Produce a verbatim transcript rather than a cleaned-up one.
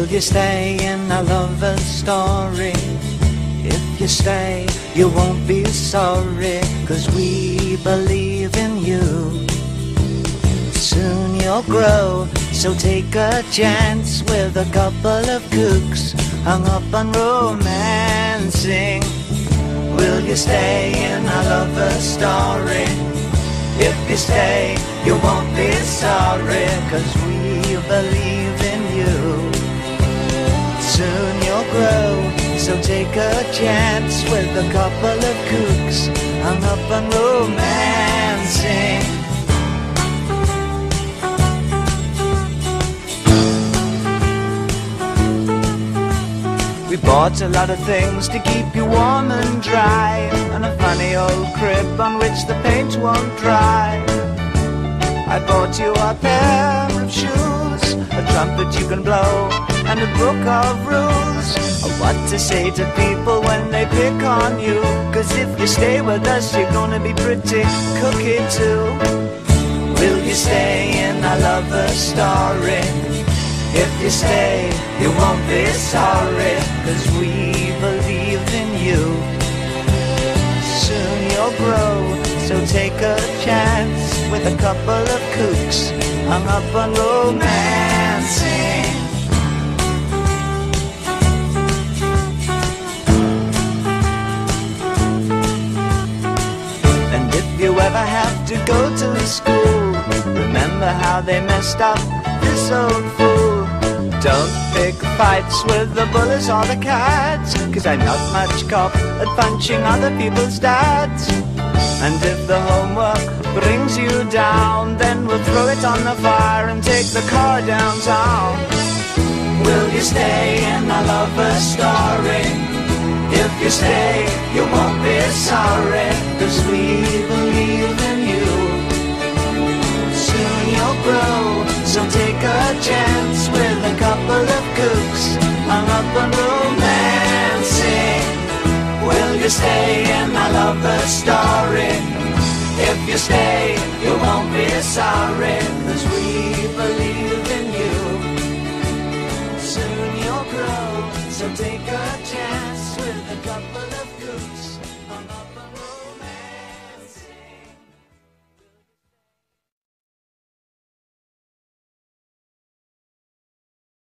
you stay in our lover's story? If you stay, you won't be sorry, 'cause we believe in you. Soon you'll grow, so take a chance with a couple of kooks hung up on romancing. Will you stay in our lover's story? If you stay, you won't be sorry, 'cause we believe in you. Soon you'll grow, so take a chance with a couple of kooks hung up on romancing. We bought a lot of things to keep you warm and dry, and a funny old crib on which the paint won't dry. I bought you a pair of shoes, a trumpet you can blow, and a book of rules of what to say to people when they pick on you. 'Cause if you stay with us, you're gonna be pretty cookie too. Will you stay in our lover's story? If you stay, you won't be sorry, 'cause we believe in you. Soon you'll grow, so take a chance with a couple of kooks hung up on romancing. And if you ever have to go to school, remember how they messed up this old fool. Don't pick fights with the bullies or the cats, 'cause I'm not much cop at punching other people's dads. And if the homework brings you down, then we'll throw it on the fire and take the car downtown. Will you stay in our lover's story? If you stay, you won't be sorry, 'cause we believe in you. Soon you'll grow, so take a chance with a couple of kooks hung up on romancing. Will you stay in our lover's story? If you stay, you won't be sorry, 'cause we believe in you. Soon you'll grow, so take a chance.